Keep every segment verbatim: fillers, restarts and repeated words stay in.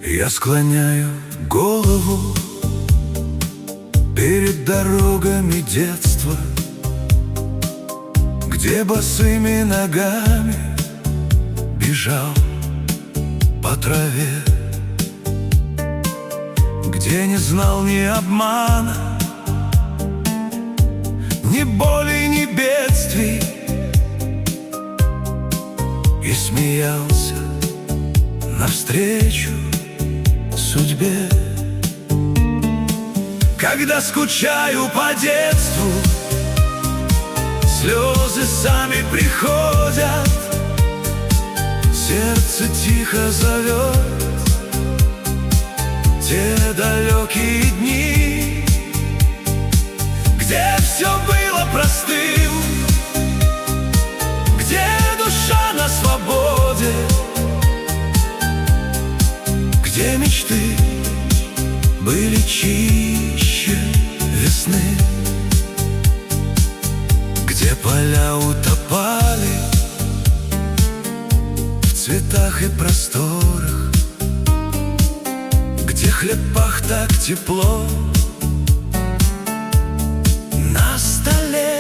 Я склоняю голову перед дорогами детства, где босыми ногами бежал по траве, где не знал ни обмана, ни боли, ни бедствий, и смеялся навстречу судьбе. Когда скучаю по детству, слезы сами приходят, сердце тихо зовет те далекие дни, где все было простым, где душа на свободе, где мечты были чище весны, где поля утопали в цветах и просторах, где хлеб пах так тепло на столе,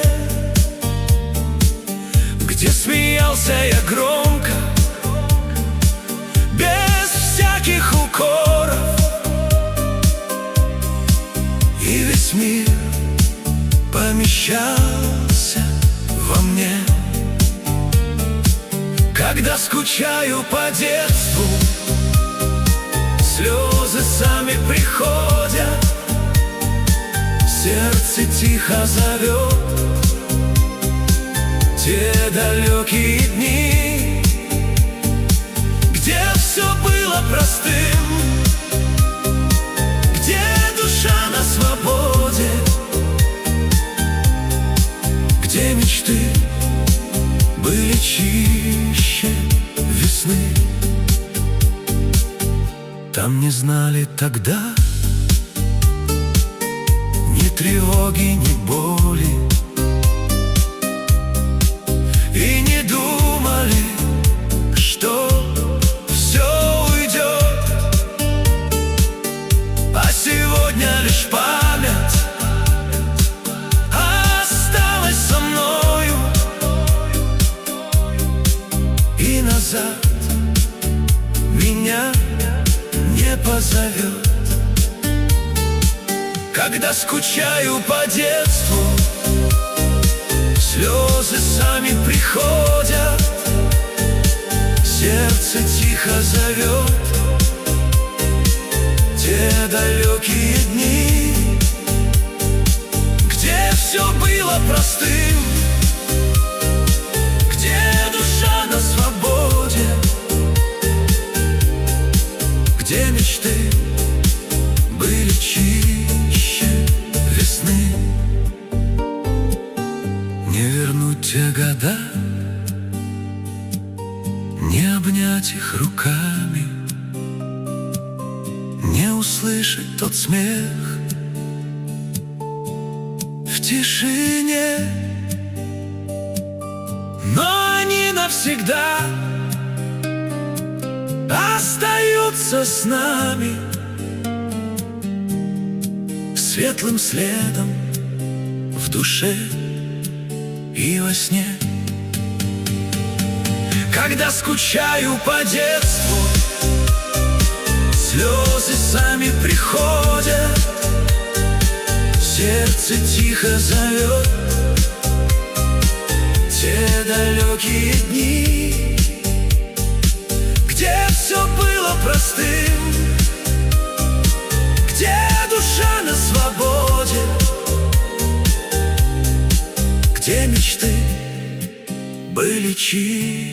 где смеялся я громко, без всяких укоров, и весь мир помещался во мне. Когда скучаю по детству, слезы сами приходят, сердце тихо зовет те далекие дни, где все было простым, где душа на свободе, где мечты были чище весны. Там не знали тогда ни тревоги, ни боли, и не думали, что все уйдет, а сегодня лишь память осталась со мною, и назад меня не позовет. Когда скучаю по детству, слезы сами приходят, сердце тихо зовет те далекие дни, где все было простым, где душа на свободе, где мечты были чище весны. Не вернуть те года, не обнять их руками, не услышать тот смех в тишине, но они навсегда остаются с нами, светлым следом в душе и во сне. Когда скучаю по детству, слезы сами приходят, сердце тихо зовет те далекие дни, где все было простым, где душа на свободе, где мечты были чище